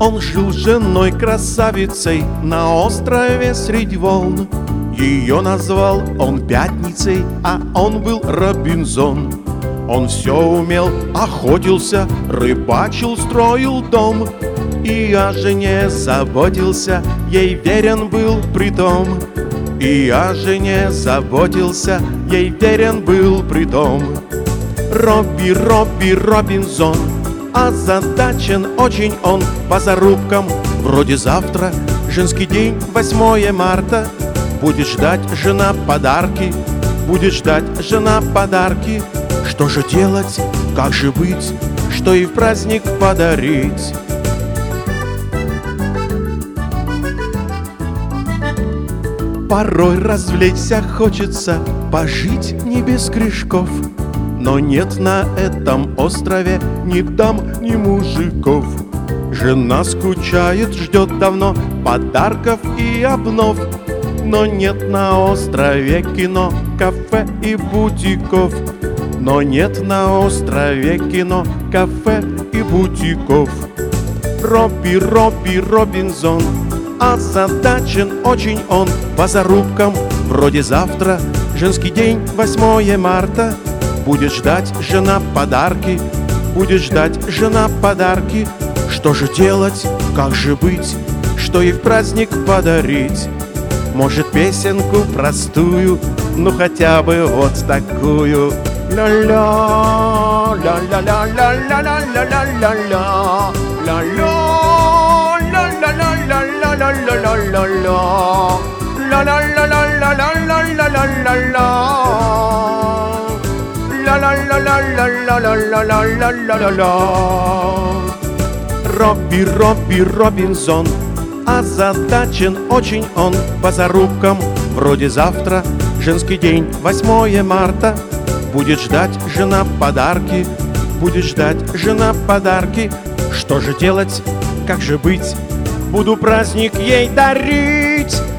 Он жил с женой красавицей на острове средь волн. Ее назвал он Пятницей, а он был Робинзон. Он все умел, охотился, рыбачил, строил дом. И о жене заботился, ей верен был притом. И о жене заботился, ей верен был притом. Робби, Робби, Робинзон, озадачен очень он по зарубкам. Вроде завтра, женский день, 8 марта. Будет ждать жена подарки, будет ждать жена подарки. Что же делать, как же быть, что и в праздник подарить? Порой развлечься хочется, пожить не без грешков. Но нет на этом острове ни дам, ни мужиков. Жена скучает, ждет давно подарков и обнов. Но нет на острове кино, кафе и бутиков. Но нет на острове кино, кафе и бутиков. Робби, Робби, Робинзон, озадачен очень он по зарубкам. Вроде завтра, женский день, 8 марта. Будет ждать жена подарки, будет ждать жена подарки. Что же делать, как же быть, что и в праздник подарить? Может, песенку простую, ну хотя бы вот такую. Ла-ла, ла-ла-ла-ла-ла-ла-ла-ла-ла, ла-ла, ла-ла-ла-ла-ла-ла-ла-ла-ла, ла-ла-ла-ла-ла-ла-ла-ла-ла-ла, ла-ла-ла-ла-ла-ла-ла-ла-ла-ла-ла. Робби, Робби, Робинзон, озадачен очень он по зарубкам. Вроде завтра, женский день, 8 марта. Будет ждать жена подарки, будет ждать жена подарки. Что же делать, как же быть, буду праздник ей дарить.